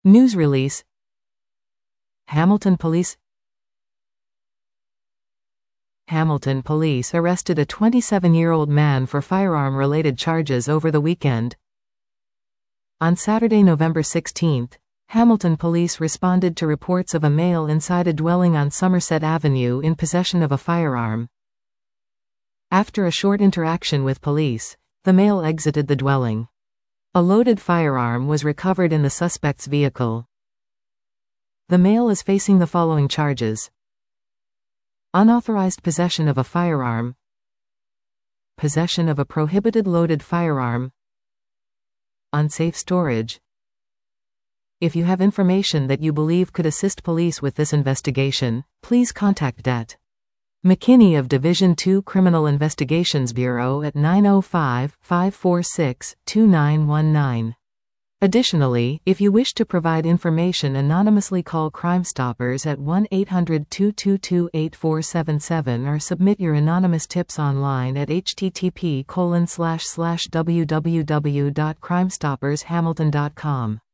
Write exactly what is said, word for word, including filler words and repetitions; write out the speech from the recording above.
News release. Hamilton Police Hamilton Police arrested a twenty-seven-year-old man for firearm-related charges over the weekend. On Saturday, November sixteenth, Hamilton Police responded to reports of a male inside a dwelling on Somerset Avenue in possession of a firearm. After a short interaction with police, the male exited the dwelling. A loaded firearm was recovered in the suspect's vehicle. The male is facing the following charges: unauthorized possession of a firearm, possession of a prohibited loaded firearm, unsafe storage. If you have information that you believe could assist police with this investigation, please contact D E T McKinney of Division two Criminal Investigations Bureau at nine oh five, five four six, two nine one nine. Additionally, if you wish to provide information anonymously, call Crime Stoppers at one eight hundred, two two two, eight four seven seven or submit your anonymous tips online at h t t p colon slash slash w w w dot crime stoppers hamilton dot com.